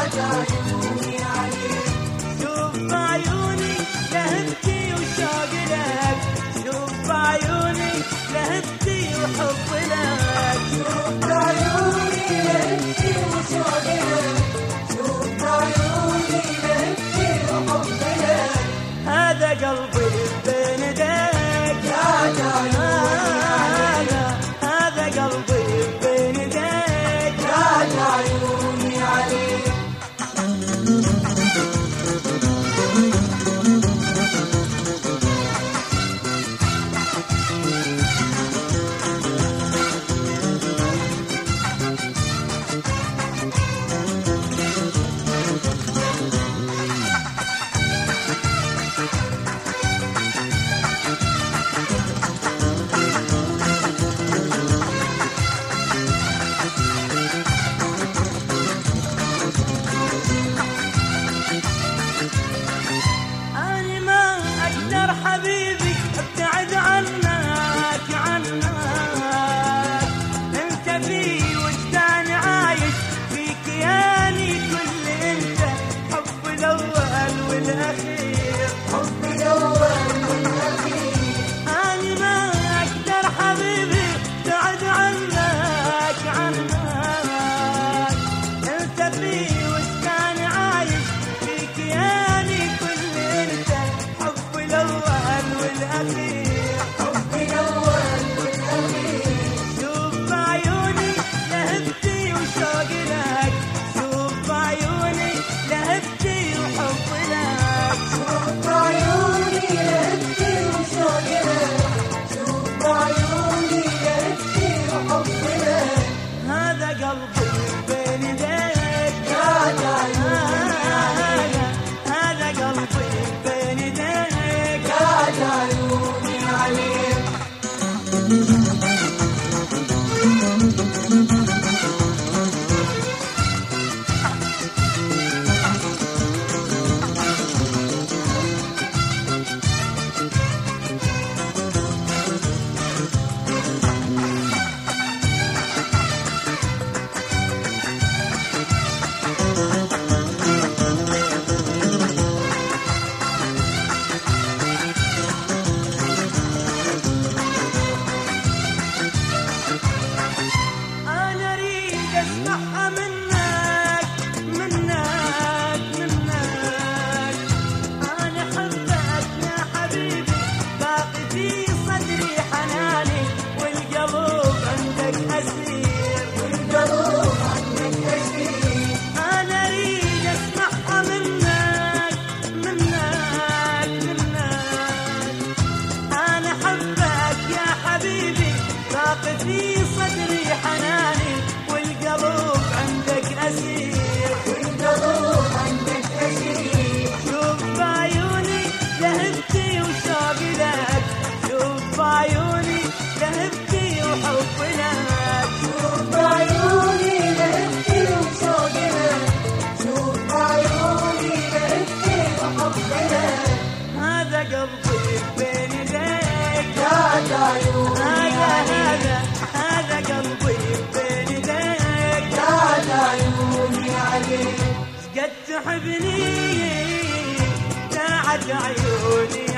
عيوني عليك. شوف بعيوني لهفتي وشوق لك، شوف بعيوني لهفتي وحب لك. شوف بعيوني لهفتي وشوق لك، شوف بعيوني لهفتي وحب لك. هذا قلبي بين يديك يا عيوني، هذا قلبي بين يديك يا عيوني عليك. أنا ما أقدر حبيبي أبتعد عنك عنك، أنت في وجداني عايش، في كياني كل أنت، حب الأول والأخير، حب الأول والأخير. أنا ما أقدر حبيبي أبتعد عنك عنك، أنت في وجداني عايش، في كياني كل أنت، حب الأول والأخير. حب الأول والأخير. شوف بعيوني لهفتي وشوق لك، شوف بعيوني لهفتي وحب لك. شوف بعيوني لهفتي وشوق لك، شوف بعيوني لهفتي وحب لك. هذا قلبي بين يديك يا عيوني، هذا قلبي بين يديك. يا عيوني عليك. أنا أريد أسمعها منك منك منك، أنا أحبك يا حبيبي، باقي في صدري حناني، والقلب عندك أسير، والقلب عندك أسير. أنا أريد أسمعها منك منك منك، أنا أحبك يا حبيبي، باقي في صدري حناني، والقلب عندك أسير، والقلب عندك أسير. شوف بعيوني لهفتي وشوق لك، شوف بعيوني لهفتي وحب لك. شوف بعيوني لهفتي وشوق لك، شوف بعيوني لهفتي وحب لك. هذا قلبي بين يديك، يا عيوني عليك. هذا قلبي بين يديك. يا عيوني عليك. قد تحبني، داعت عيوني